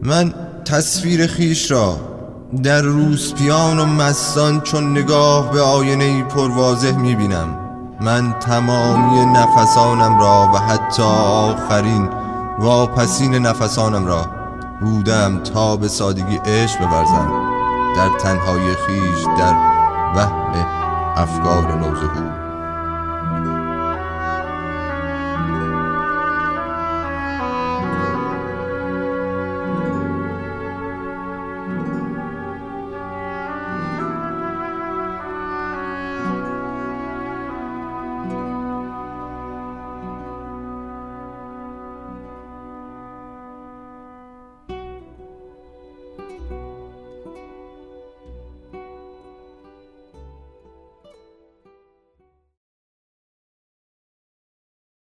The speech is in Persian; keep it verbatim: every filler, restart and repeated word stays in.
من تصویر خیش را در روسپیان و مستان چون نگاه به آینه‌ای پرواضح می‌بینم. من تمامی نفسانم را و حتی آخرین واپسین نفسانم را بودم تا به سادگی عشق بورزم در تنهای خیش، در وهم افکار نوظهور.